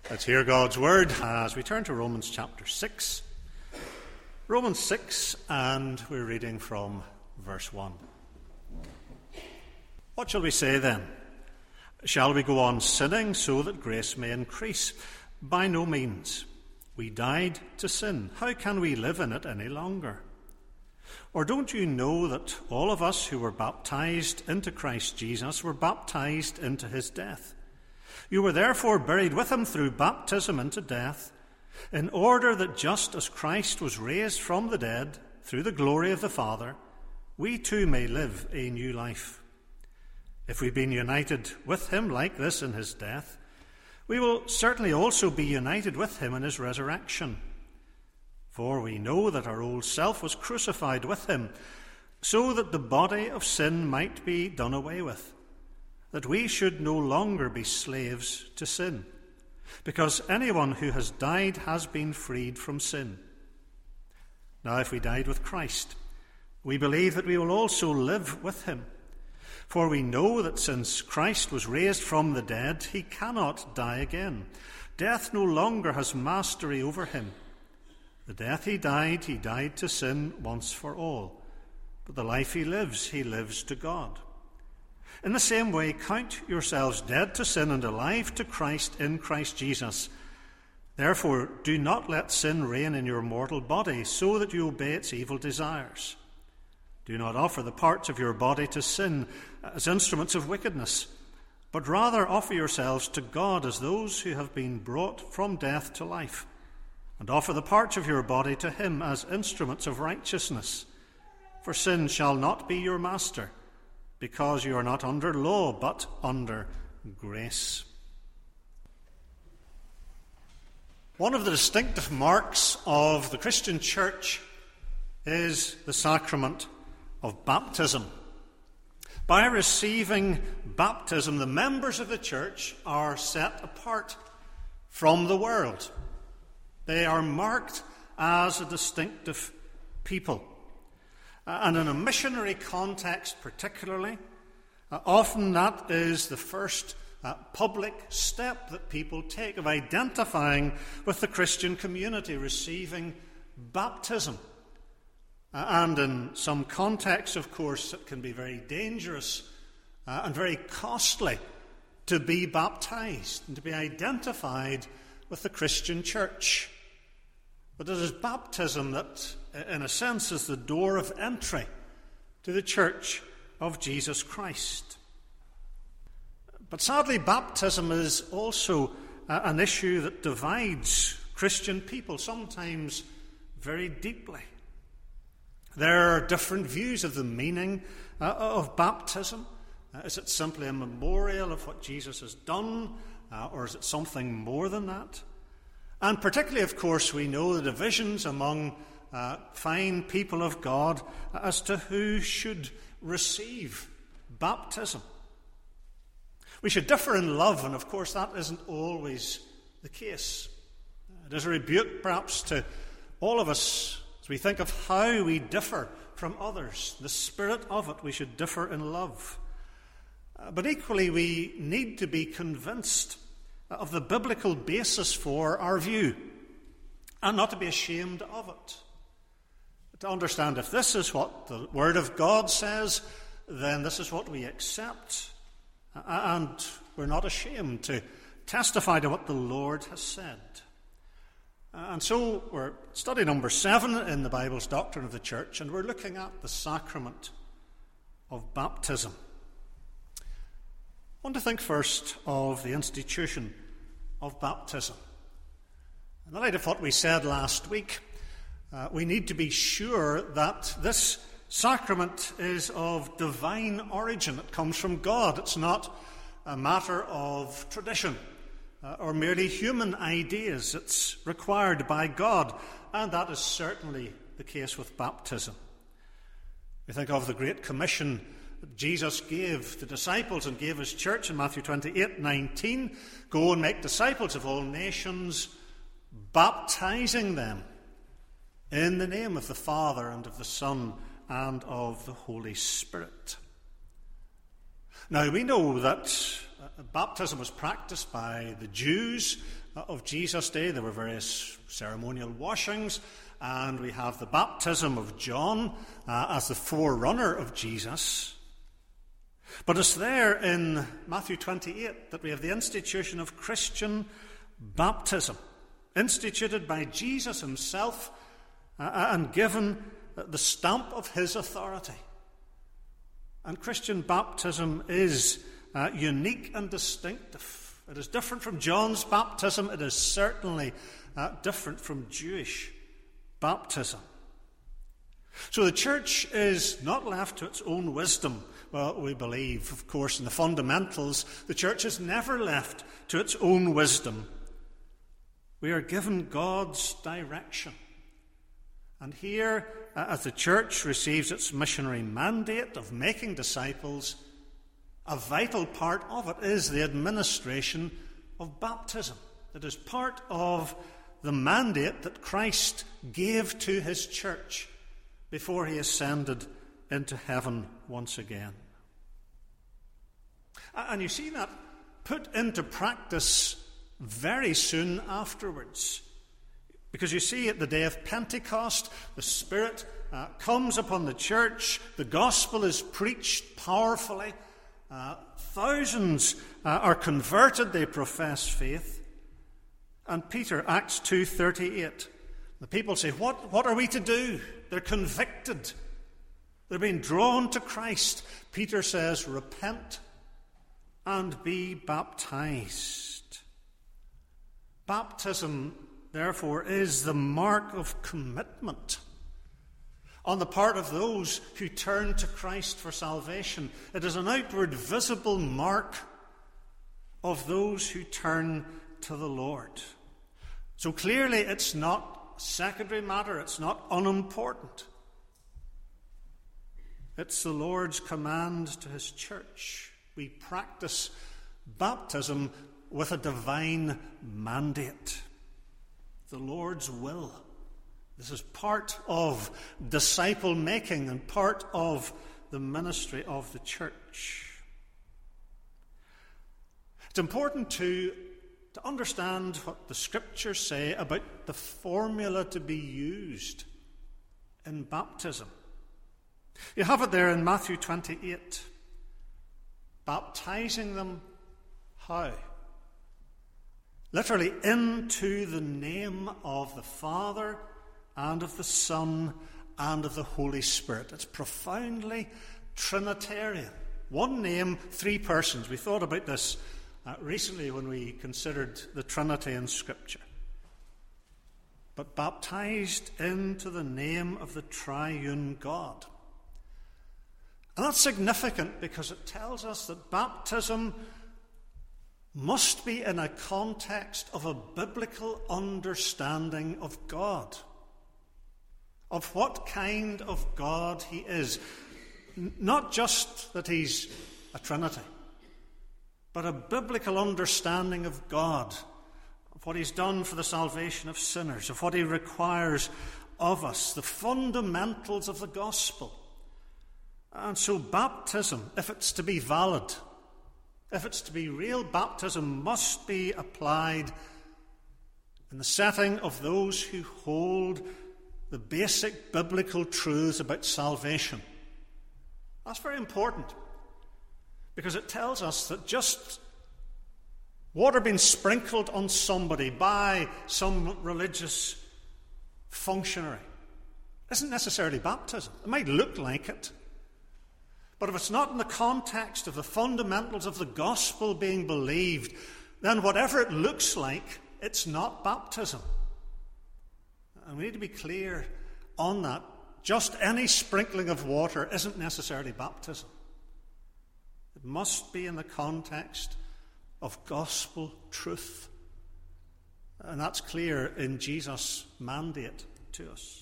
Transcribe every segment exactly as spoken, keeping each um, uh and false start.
Let's hear God's word as we turn to Romans chapter six. Romans six, and we're reading from verse one. What shall we say then? Shall we go on sinning so that grace may increase? By no means. We died to sin. How can we live in it any longer? Or don't you know that all of us who were baptized into Christ Jesus were baptized into his death? You were therefore buried with him through baptism into death, in order that just as Christ was raised from the dead through the glory of the Father, we too may live a new life. If we've been united with him like this in his death, we will certainly also be united with him in his resurrection. For we know that our old self was crucified with him, so that the body of sin might be done away with, that we should no longer be slaves to sin, because anyone who has died has been freed from sin. Now, if we died with Christ, we believe that we will also live with him. For we know that since Christ was raised from the dead, he cannot die again. Death no longer has mastery over him. The death he died, he died to sin once for all. But the life he lives, he lives to God. In the same way, count yourselves dead to sin and alive to Christ in Christ Jesus. Therefore, do not let sin reign in your mortal body, so that you obey its evil desires. Do not offer the parts of your body to sin as instruments of wickedness, but rather offer yourselves to God as those who have been brought from death to life, and offer the parts of your body to him as instruments of righteousness. For sin shall not be your master, because you are not under law, but under grace. One of the distinctive marks of the Christian church is the sacrament of baptism. By receiving baptism, the members of the church are set apart from the world. They are marked as a distinctive people. And in a missionary context particularly, uh, often that is the first uh, public step that people take of identifying with the Christian community, receiving baptism. Uh, and in some contexts, of course, it can be very dangerous uh, and very costly to be baptized and to be identified with the Christian church. But it is baptism that, in a sense, is the door of entry to the church of Jesus Christ. But sadly, baptism is also an issue that divides Christian people, sometimes very deeply. There are different views of the meaning of baptism. Is it simply a memorial of what Jesus has done, or is it something more than that? And particularly, of course, we know the divisions among uh, fine people of God as to who should receive baptism. We should differ in love, and of course that isn't always the case. It is a rebuke, perhaps, to all of us as we think of how we differ from others. The spirit of it, we should differ in love. Uh, but equally, we need to be convinced of the biblical basis for our view, and not to be ashamed of it. To understand if this is what the Word of God says, then this is what we accept, and we're not ashamed to testify to what the Lord has said. And so we're study number seven in the Bible's Doctrine of the Church, and we're looking at the sacrament of baptism. I want to think first of the institution of baptism. In the light of what we said last week, uh, we need to be sure that this sacrament is of divine origin. It comes from God. It's not a matter of tradition uh, or merely human ideas. It's required by God, and that is certainly the case with baptism. We think of the Great Commission Jesus gave the disciples and gave his church in Matthew twenty-eight nineteen. Go and make disciples of all nations, baptizing them in the name of the Father and of the Son and of the Holy Spirit. Now we know that uh, baptism was practiced by the Jews uh, of Jesus' day. There were various ceremonial washings, and we have the baptism of John uh, as the forerunner of Jesus. But it's there in Matthew twenty-eight that we have the institution of Christian baptism, instituted by Jesus himself uh, and given the stamp of his authority. And Christian baptism is uh, unique and distinctive. It is different from John's baptism. It is certainly uh, different from Jewish baptism. So the church is not left to its own wisdom. Well, we believe, of course, in the fundamentals, the church is never left to its own wisdom. We are given God's direction. And here, uh, as the church receives its missionary mandate of making disciples, a vital part of it is the administration of baptism. It is part of the mandate that Christ gave to his church before he ascended into heaven once again. And you see that put into practice very soon afterwards. Because you see, at the day of Pentecost, the Spirit uh, comes upon the church, the gospel is preached powerfully, uh, thousands uh, are converted, they profess faith. And Peter, Acts two thirty-eight, the people say, what, what are we to do? They're convicted. They're being drawn to Christ. Peter says, repent and be baptized. Baptism, therefore, is the mark of commitment on the part of those who turn to Christ for salvation. It is an outward, visible mark of those who turn to the Lord. So clearly it's not a secondary matter, it's not unimportant. It's the Lord's command to his church. We practice baptism with a divine mandate. The Lord's will. This is part of disciple making and part of the ministry of the church. It's important to, to understand what the scriptures say about the formula to be used in baptism. You have it there in Matthew twenty-eight. Baptizing them how? Literally, into the name of the Father and of the Son and of the Holy Spirit. It's profoundly Trinitarian. One name, three persons. We thought about this uh, recently when we considered the Trinity in Scripture. But baptized into the name of the triune God. And that's significant because it tells us that baptism must be in a context of a biblical understanding of God, of what kind of God he is. Not just that he's a Trinity, but a biblical understanding of God, of what he's done for the salvation of sinners, of what he requires of us, the fundamentals of the gospel. And so baptism, if it's to be valid, if it's to be real, baptism must be applied in the setting of those who hold the basic biblical truths about salvation. That's very important, because it tells us that just water being sprinkled on somebody by some religious functionary isn't necessarily baptism. It might look like it. But if it's not in the context of the fundamentals of the gospel being believed, then whatever it looks like, it's not baptism. And we need to be clear on that. Just any sprinkling of water isn't necessarily baptism. It must be in the context of gospel truth. And that's clear in Jesus' mandate to us.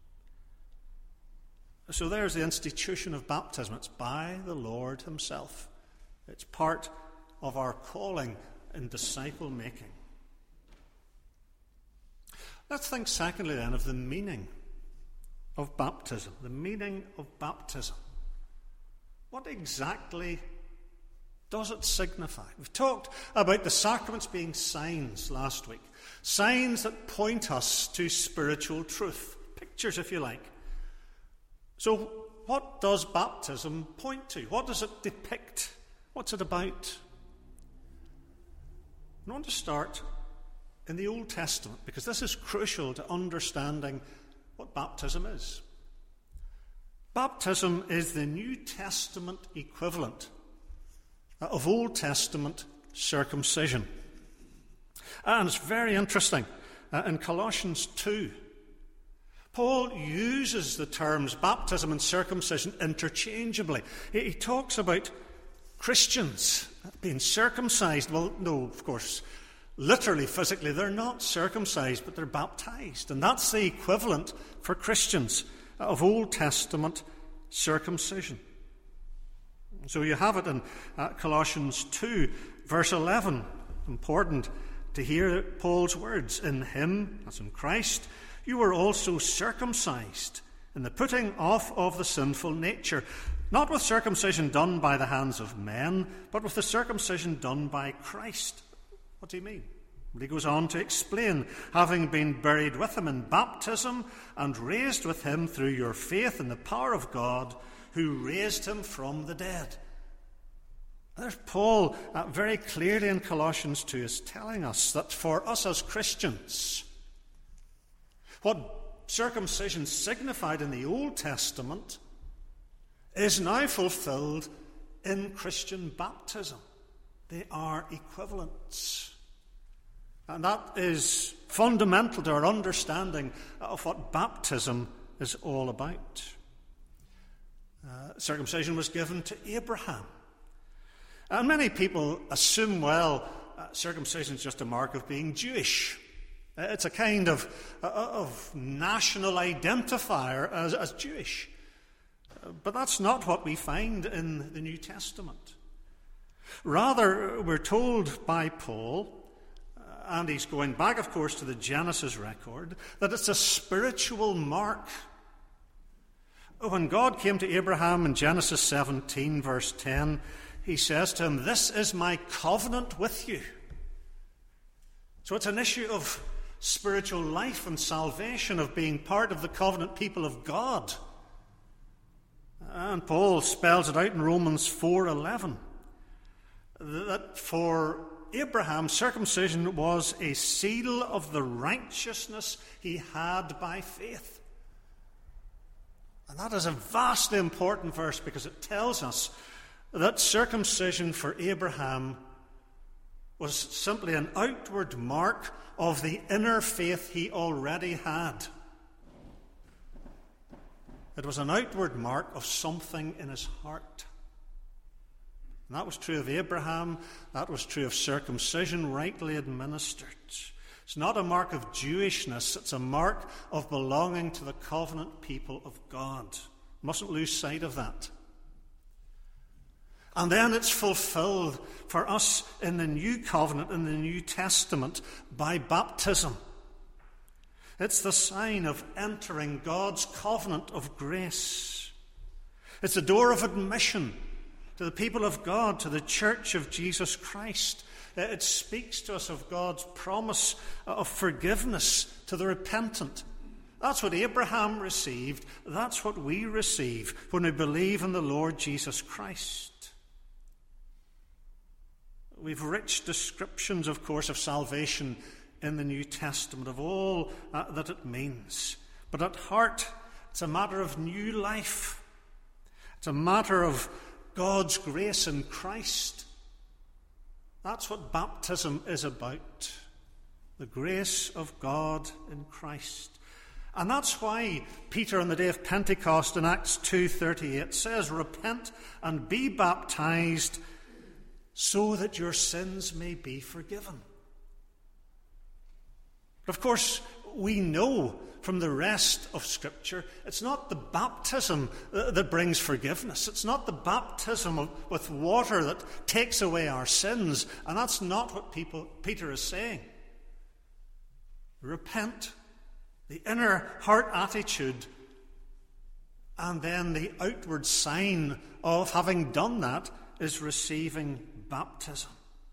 So there's the institution of baptism. It's by the Lord himself. It's part of our calling in disciple making. Let's think secondly then of the meaning of baptism. The meaning of baptism. What exactly does it signify? We've talked about the sacraments being signs last week. Signs that point us to spiritual truth. Pictures, if you like. So, what does baptism point to? What does it depict? What's it about? I want to start in the Old Testament, because this is crucial to understanding what baptism is. Baptism is the New Testament equivalent of Old Testament circumcision. And it's very interesting. Uh, in Colossians two, Paul uses the terms baptism and circumcision interchangeably. He, he talks about Christians being circumcised. Well, no, of course, literally, physically, they're not circumcised, but they're baptized. And that's the equivalent for Christians of Old Testament circumcision. So you have it in uh, Colossians two, verse eleven. Important to hear Paul's words. In him, that's in Christ, you were also circumcised in the putting off of the sinful nature, not with circumcision done by the hands of men, but with the circumcision done by Christ. What do you mean? Well, he goes on to explain, having been buried with him in baptism and raised with him through your faith in the power of God, who raised him from the dead. There's Paul uh, very clearly in Colossians two is telling us that for us as Christians, what circumcision signified in the Old Testament is now fulfilled in Christian baptism. They are equivalents. And that is fundamental to our understanding of what baptism is all about. Uh, circumcision was given to Abraham. And many people assume, well, uh, circumcision is just a mark of being Jewish. Uh, it's a kind of, uh, of national identifier as, as Jewish. Uh, but that's not what we find in the New Testament. Rather, we're told by Paul, uh, and he's going back, of course, to the Genesis record, that it's a spiritual mark. When God came to Abraham in Genesis seventeen, verse ten, he says to him, "This is my covenant with you." So it's an issue of spiritual life and salvation, of being part of the covenant people of God. And Paul spells it out in Romans four eleven, that for Abraham, circumcision was a seal of the righteousness he had by faith. And that is a vastly important verse, because it tells us that circumcision for Abraham was simply an outward mark of the inner faith he already had. It was an outward mark of something in his heart. And that was true of Abraham. That was true of circumcision rightly administered. It's not a mark of Jewishness. It's a mark of belonging to the covenant people of God. Mustn't lose sight of that. And then it's fulfilled for us in the New Covenant, in the New Testament, by baptism. It's the sign of entering God's covenant of grace. It's the door of admission to the people of God, to the church of Jesus Christ. It speaks to us of God's promise of forgiveness to the repentant. That's what Abraham received. That's what we receive when we believe in the Lord Jesus Christ. We've rich descriptions, of course, of salvation in the New Testament, of all uh, that it means. But at heart, it's a matter of new life. It's a matter of God's grace in Christ. That's what baptism is about. The grace of God in Christ. And that's why Peter on the day of Pentecost in Acts two thirty-eight says, "Repent and be baptized so that your sins may be forgiven." But of course, we know from the rest of Scripture, it's not the baptism that brings forgiveness. It's not the baptism of, with water that takes away our sins. And that's not what people, Peter is saying. Repent, the inner heart attitude, and then the outward sign of having done that is receiving baptism.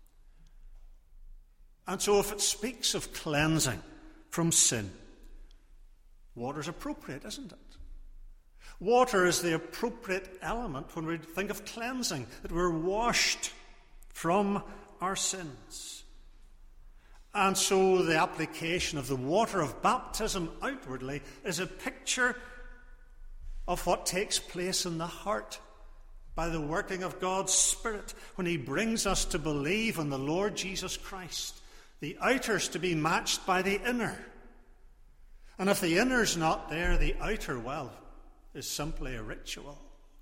And so if it speaks of cleansing from sin, water's appropriate, isn't it? Water is the appropriate element when we think of cleansing, that we're washed from our sins. And so the application of the water of baptism outwardly is a picture of what takes place in the heart by the working of God's Spirit when he brings us to believe in the Lord Jesus Christ. The outer's to be matched by the inner. And if the inner's not there, the outer, well, is simply a ritual.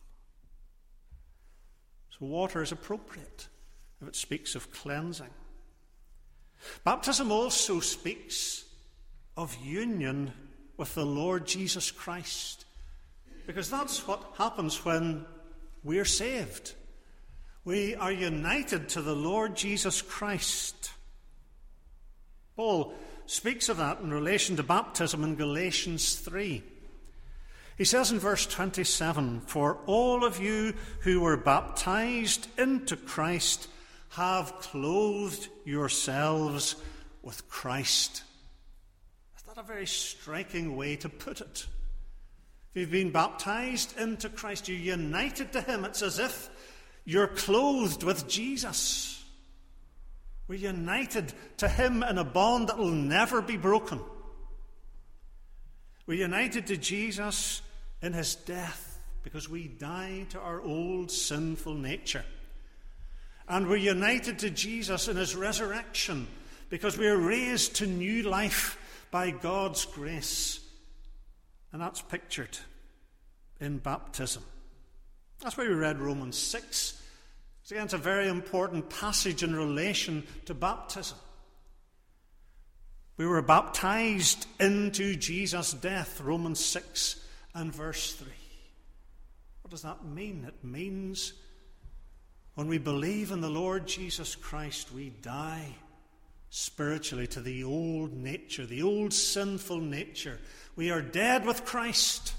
So water is appropriate if it speaks of cleansing. Baptism also speaks of union with the Lord Jesus Christ, because that's what happens when we're saved. We are united to the Lord Jesus Christ. Paul speaks of that in relation to baptism in Galatians three. He says in verse twenty-seven, "For all of you who were baptized into Christ have clothed yourselves with Christ." Is that a very striking way to put it? If you've been baptized into Christ, you're united to him. It's as if you're clothed with Jesus. We're united to him in a bond that will never be broken. We're united to Jesus in his death because we die to our old sinful nature. And we're united to Jesus in his resurrection because we're raised to new life by God's grace. And that's pictured in baptism. That's why we read Romans six. It's, again, it's a very important passage in relation to baptism. We were baptized into Jesus' death, Romans six and verse three. What does that mean? It means when we believe in the Lord Jesus Christ, we die spiritually to the old nature, the old sinful nature. We are dead with Christ.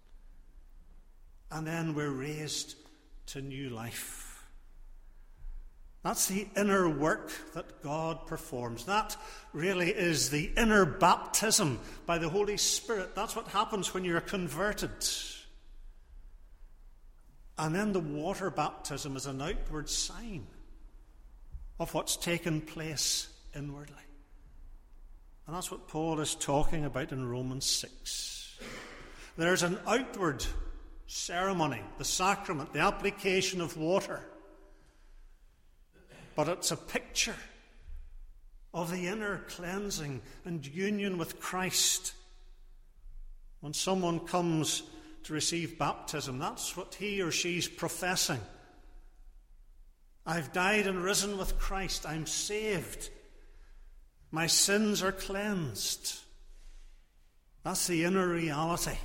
And then we're raised to new life. That's the inner work that God performs. That really is the inner baptism by the Holy Spirit. That's what happens when you're converted. And then the water baptism is an outward sign of what's taken place inwardly. And that's what Paul is talking about in Romans six. There's an outward ceremony, the sacrament, the application of water. But it's a picture of the inner cleansing and union with Christ. When someone comes to receive baptism, that's what he or she's professing. I've died and risen with Christ. I'm saved. My sins are cleansed. That's the inner reality.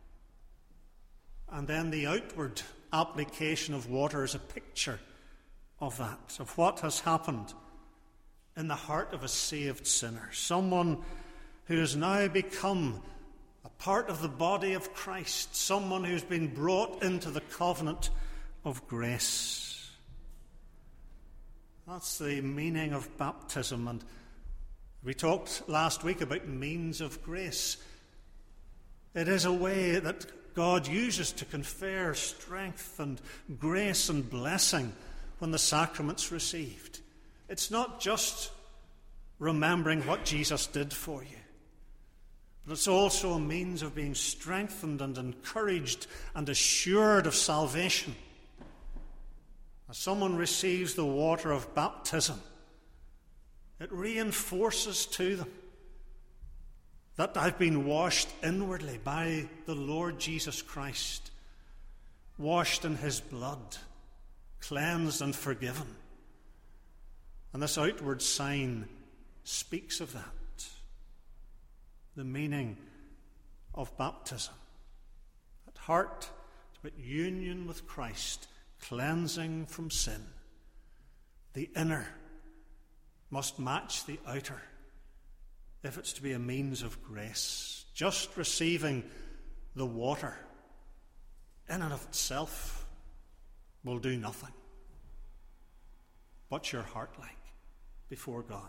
And then the outward application of water is a picture of that, of what has happened in the heart of a saved sinner. Someone who has now become a part of the body of Christ. Someone who's been brought into the covenant of grace. That's the meaning of baptism. And we talked last week about means of grace. It is a way that God uses to confer strength and grace and blessing when the sacrament's received. It's not just remembering what Jesus did for you, but it's also a means of being strengthened and encouraged and assured of salvation. As someone receives the water of baptism, it reinforces to them that I've been washed inwardly by the Lord Jesus Christ, washed in his blood, cleansed and forgiven. And this outward sign speaks of that. The meaning of baptism. At heart, it's about union with Christ, cleansing from sin. The inner must match the outer if it's to be a means of grace. Just receiving the water in and of itself will do nothing. what's your heart like before God?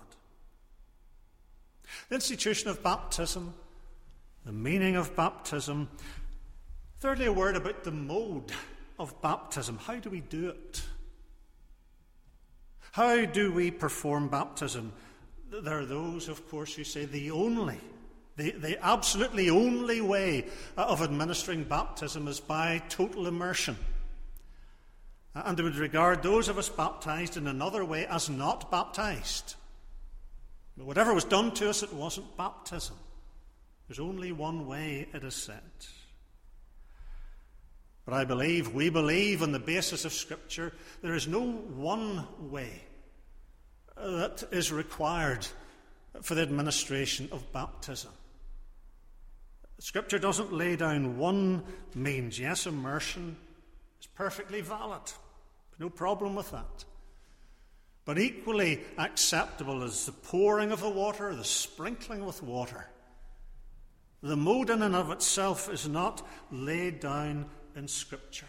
The institution of baptism, the meaning of baptism. Thirdly, a word about the mode of baptism. How do we do it? How do we perform baptism? There are those, of course, who say the only, the, the absolutely only way of administering baptism is by total immersion. And they would regard those of us baptized in another way as not baptized. Whatever was done to us, it wasn't baptism. There's only one way, it is said. But I believe, we believe on the basis of Scripture, there is no one way that is required for the administration of baptism. Scripture doesn't lay down one means. Yes, immersion is perfectly valid. No problem with that. But equally acceptable is the pouring of the water, the sprinkling with water. The mode in and of itself is not laid down in Scripture.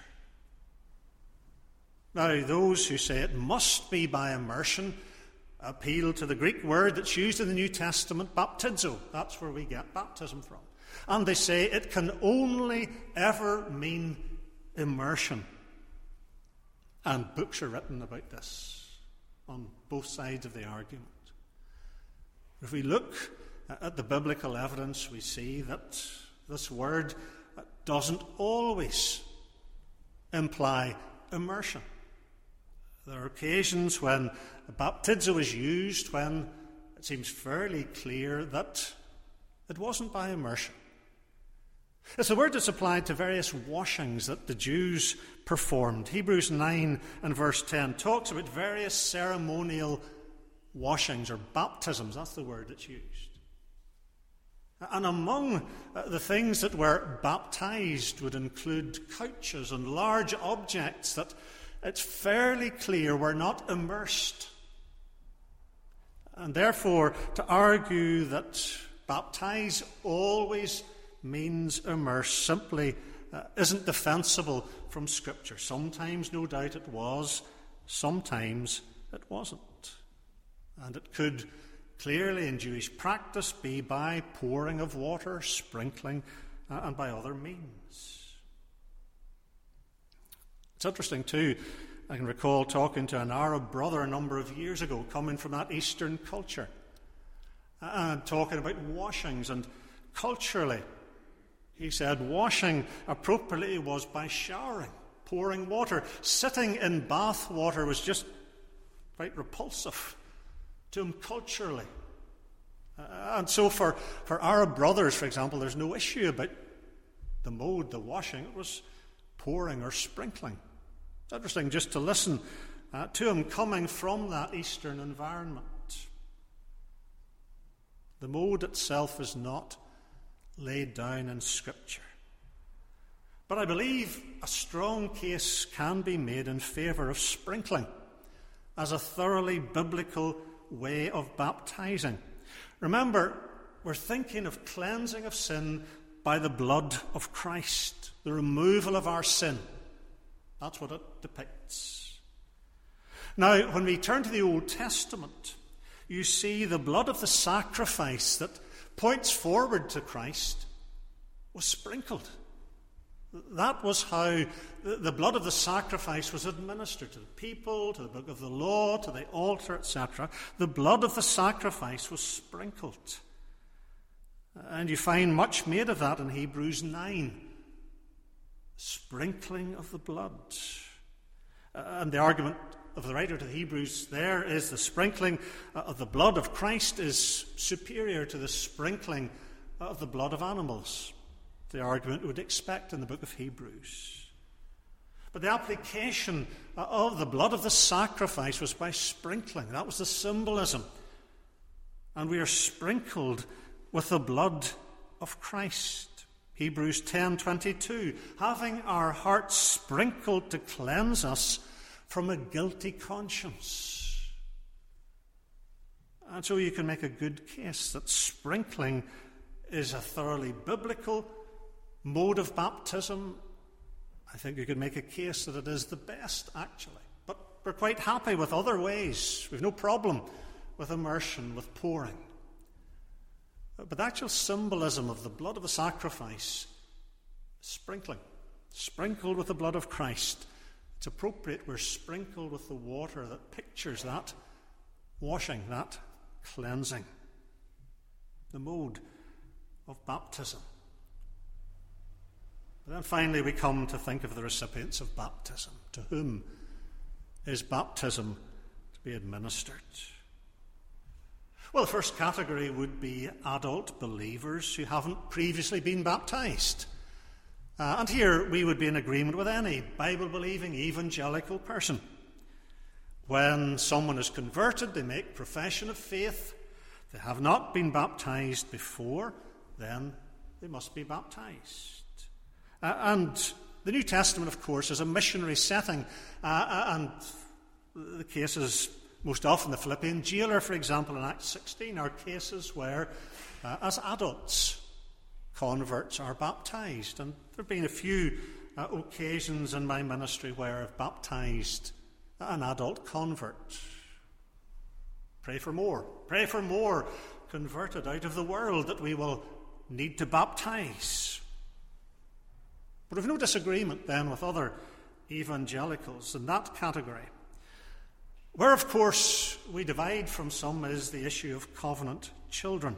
Now, those who say it must be by immersion appeal to the Greek word that's used in the New Testament, baptizo. That's where we get baptism from. And they say it can only ever mean immersion. And books are written about this on both sides of the argument. If we look at the biblical evidence, we see that this word doesn't always imply immersion. There are occasions when baptizo is used when it seems fairly clear that it wasn't by immersion. It's a word that's applied to various washings that the Jews performed. Hebrews nine and verse ten talks about various ceremonial washings or baptisms. That's the word that's used. And among the things that were baptized would include couches and large objects that it's fairly clear were not immersed. And therefore, to argue that baptize always means immerse simply uh, isn't defensible from Scripture. Sometimes, no doubt, it was. Sometimes it wasn't. And it could clearly in Jewish practice be by pouring of water, sprinkling, uh, and by other means. It's interesting too, I can recall talking to an Arab brother a number of years ago, coming from that Eastern culture, and talking about washings. And culturally, he said washing appropriately was by showering, pouring water. Sitting in bath water was just quite repulsive to him culturally. Uh, and so for, for Arab brothers, for example, there's no issue about the mode, the washing. It was pouring or sprinkling. It's interesting just to listen uh, to him coming from that Eastern environment. The mode itself is not laid down in Scripture. But I believe a strong case can be made in favour of sprinkling as a thoroughly biblical way of baptizing. Remember, we're thinking of cleansing of sin by the blood of Christ, the removal of our sin. That's what it depicts. Now, when we turn to the Old Testament, you see the blood of the sacrifice that points forward to Christ was sprinkled. That was how the blood of the sacrifice was administered to the people, to the book of the law, to the altar, et cetera. The blood of the sacrifice was sprinkled. And you find much made of that in Hebrews nine. Sprinkling of the blood. And the argument of the writer to the Hebrews there is the sprinkling of the blood of Christ is superior to the sprinkling of the blood of animals. The argument would expect in the book of Hebrews. But the application of the blood of the sacrifice was by sprinkling. That was the symbolism. And we are sprinkled with the blood of Christ. Hebrews ten twenty-two, having our hearts sprinkled to cleanse us from a guilty conscience. And so you can make a good case that sprinkling is a thoroughly biblical mode of baptism. I think you could make a case that it is the best, actually. But we're quite happy with other ways. We've no problem with immersion, with pouring. But the actual symbolism of the blood of the sacrifice, sprinkling, sprinkled with the blood of Christ, it's appropriate we're sprinkled with the water that pictures that washing, that cleansing. The mode of baptism. But then finally we come to think of the recipients of baptism. To whom is baptism to be administered? Well, the first category would be adult believers who haven't previously been baptized. Uh, and here we would be in agreement with any Bible-believing evangelical person. When someone is converted, they make profession of faith. They have not been baptized before, then they must be baptized. Uh, and the New Testament, of course, is a missionary setting. Uh, and the cases, most often the Philippian jailer, for example, in Acts sixteen, are cases where, uh, as adults, converts are baptized. And there have been a few uh, occasions in my ministry where I've baptized an adult convert. Pray for more. Pray for more converted out of the world that we will need to baptize. But we've no disagreement then with other evangelicals in that category. Where, of course, we divide from some is the issue of covenant children.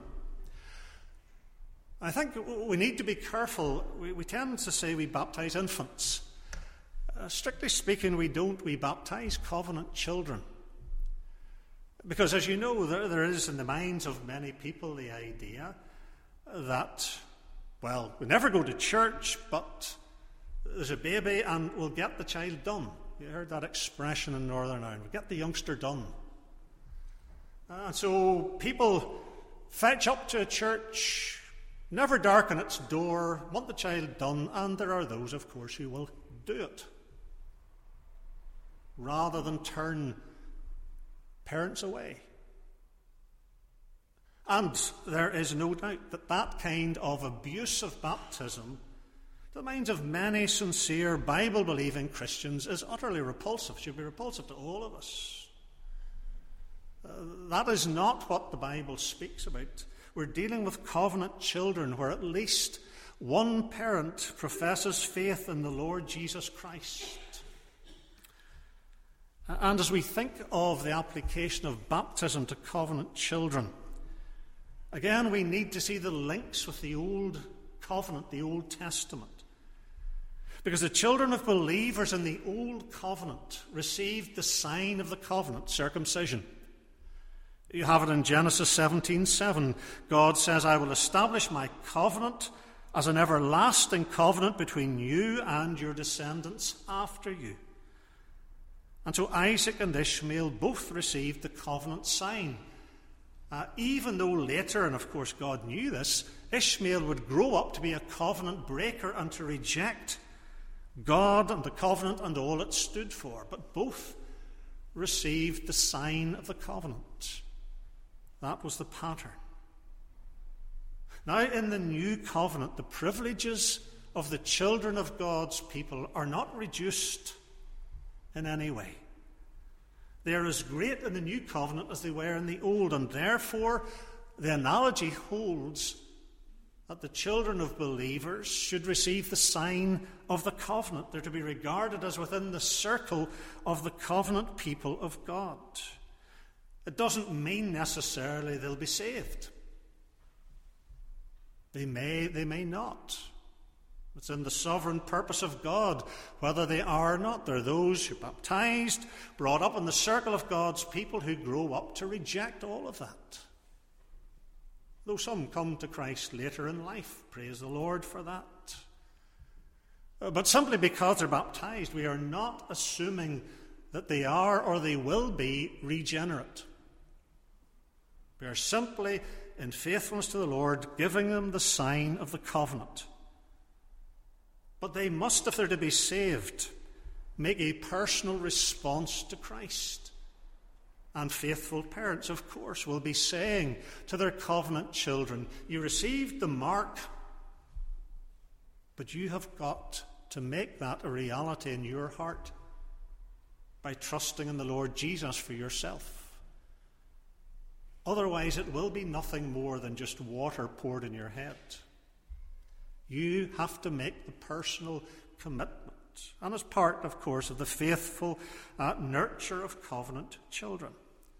I think we need to be careful. We, we tend to say we baptize infants. Uh, strictly speaking, we don't. We baptize covenant children. Because, as you know, there, there is in the minds of many people the idea that, well, we never go to church, but there's a baby and we'll get the child done. You heard that expression in Northern Ireland, we'll get the youngster done. Uh, and so people fetch up to a church, never darken its door, want the child done, and there are those, of course, who will do it. Rather than turn parents away. And there is no doubt that that kind of abuse of baptism, to the minds of many sincere Bible-believing Christians, is utterly repulsive, should be repulsive to all of us. Uh, that is not what the Bible speaks about. We're dealing with covenant children where at least one parent professes faith in the Lord Jesus Christ. And as we think of the application of baptism to covenant children, again we need to see the links with the Old Covenant, the Old Testament. Because the children of believers in the Old Covenant received the sign of the covenant, circumcision. You have it in Genesis seventeen seven. God says, I will establish my covenant as an everlasting covenant between you and your descendants after you. And so Isaac and Ishmael both received the covenant sign. Uh, even though later, and of course God knew this, Ishmael would grow up to be a covenant breaker and to reject God and the covenant and all it stood for. But both received the sign of the covenant. That was the pattern. Now in the new covenant, the privileges of the children of God's people are not reduced in any way. They are as great in the new covenant as they were in the old, and therefore the analogy holds that the children of believers should receive the sign of the covenant. They're to be regarded as within the circle of the covenant people of God. It doesn't mean necessarily they'll be saved. They may, they may not. It's in the sovereign purpose of God whether they are or not. There are those who are baptized, brought up in the circle of God's people, who grow up to reject all of that. Though some come to Christ later in life. Praise the Lord for that. But simply because they're baptized, we are not assuming that they are or they will be regenerate. We are simply, in faithfulness to the Lord, giving them the sign of the covenant. But they must, if they're to be saved, make a personal response to Christ. And faithful parents, of course, will be saying to their covenant children, you received the mark, but you have got to make that a reality in your heart. by trusting in the Lord Jesus for yourself. Otherwise, it will be nothing more than just water poured in your head. You have to make the personal commitment, and as part, of course, of the faithful uh, nurture of covenant children.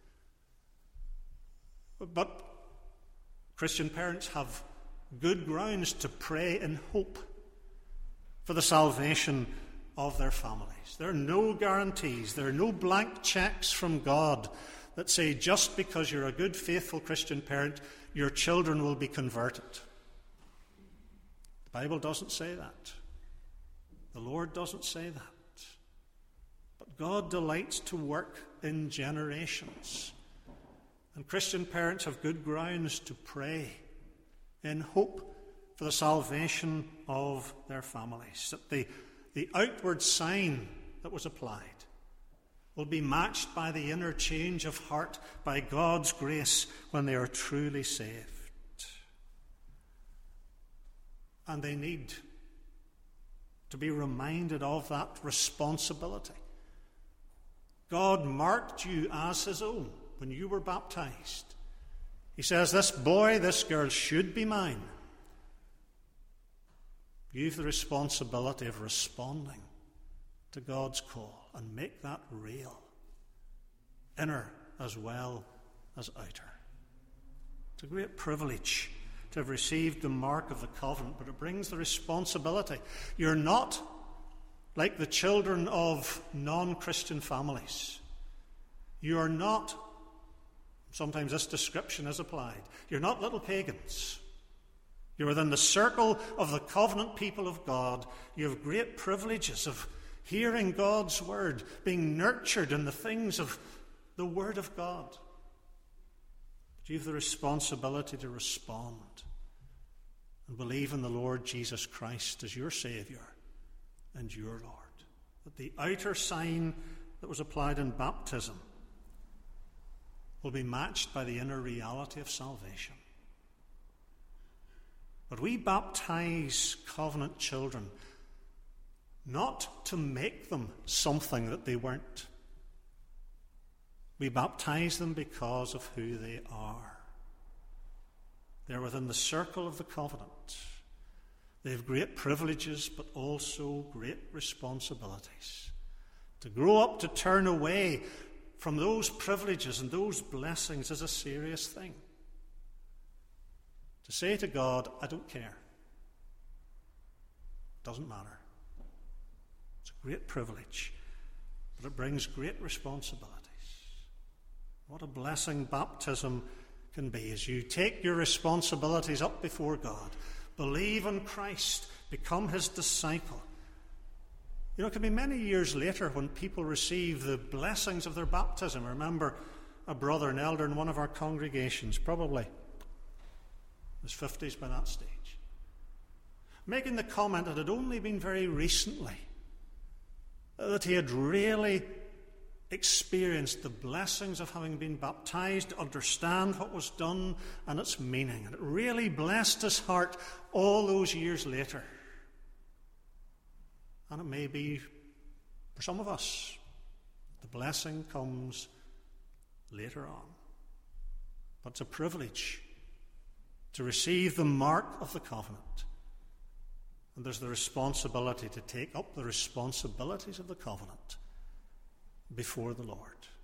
But Christian parents have good grounds to pray in hope for the salvation of their families. There are no guarantees, there are no blank checks from God that say just because you're a good, faithful Christian parent, your children will be converted. The Bible doesn't say that. The Lord doesn't say that. But God delights to work in generations. And Christian parents have good grounds to pray in hope for the salvation of their families. That the, the outward sign that was applied will be matched by the inner change of heart by God's grace when they are truly saved. And they need to be reminded of that responsibility. God marked you as his own when you were baptized. He says, this boy, this girl should be mine. You have the responsibility of responding to God's call and make that real, inner as well as outer. It's a great privilege to have received the mark of the covenant, but it brings the responsibility. You're not like the children of non-Christian families. You are not, sometimes this description is applied, you're not little pagans. You're within the circle of the covenant people of God. You have great privileges of hearing God's word, being nurtured in the things of the word of God. But you have the responsibility to respond and believe in the Lord Jesus Christ as your Saviour and your Lord. That the outer sign that was applied in baptism will be matched by the inner reality of salvation. But we baptize covenant children not to make them something that they weren't. We baptize them because of who they are. They're within the circle of the covenant. They have great privileges, but also great responsibilities. To grow up to turn away from those privileges and those blessings is a serious thing. To say to God, I don't care. Doesn't matter. It's a great privilege, but it brings great responsibilities. What a blessing baptism can be as you take your responsibilities up before God, believe in Christ, become his disciple. You know, it can be many years later when people receive the blessings of their baptism. I remember a brother, an elder in one of our congregations, probably in his fifties by that stage, making the comment that it had only been very recently that he had really experienced the blessings of having been baptized, to understand what was done and its meaning. And it really blessed his heart all those years later. And it may be for some of us, the blessing comes later on. But it's a privilege to receive the mark of the covenant. And there's the responsibility to take up the responsibilities of the covenant before the Lord.